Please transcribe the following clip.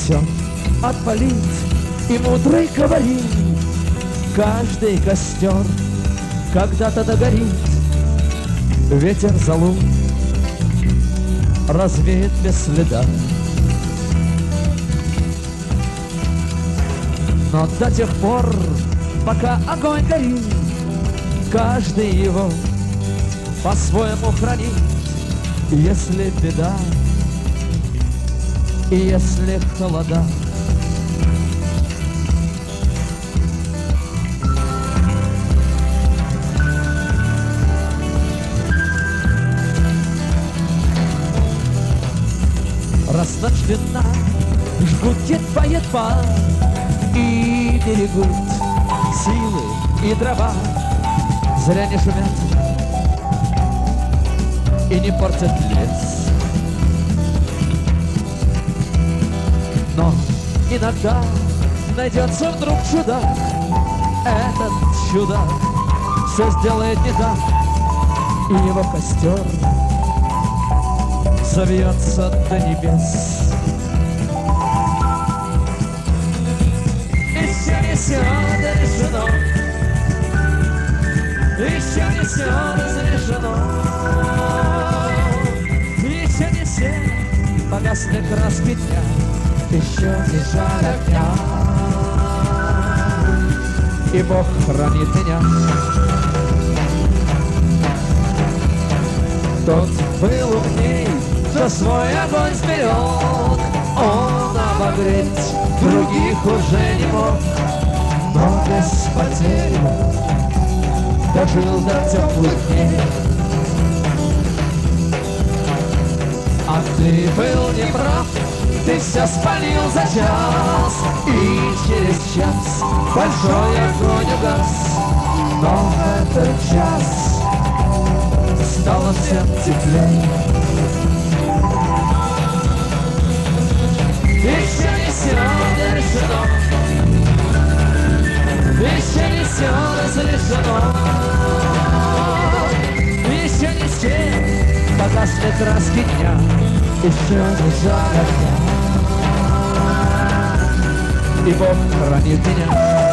все отпалить. И мудрый говорит: каждый костер когда-то догорит. Ветер залу развеет без следа. Но до тех пор, пока огонь горит, каждый его по-своему хранит. Если беда и если холода, раз ночь длинна, жгут едва-едва и берегут силы и дрова. Зря не шумят и не портят лес. Но иногда найдется вдруг чудак. Этот чудак все сделает не так, и его костер завьется до небес. Еще не все решено, еще не все разрешено, еще не все погасли краски дня, еще не жаль огня, и Бог хранит меня. Тот был умней, кто свой огонь сберег, он обогреть других уже не мог, но без потерь дожил до теплых дней. А ты был неправ, ты все спалил за час, и через час большой огонь угас. Но в этот час стало всем теплей. Еще не все решено, еще не все разрешено, еще не все погасли краски дня, еще не жаль огня, и Бог хранит меня.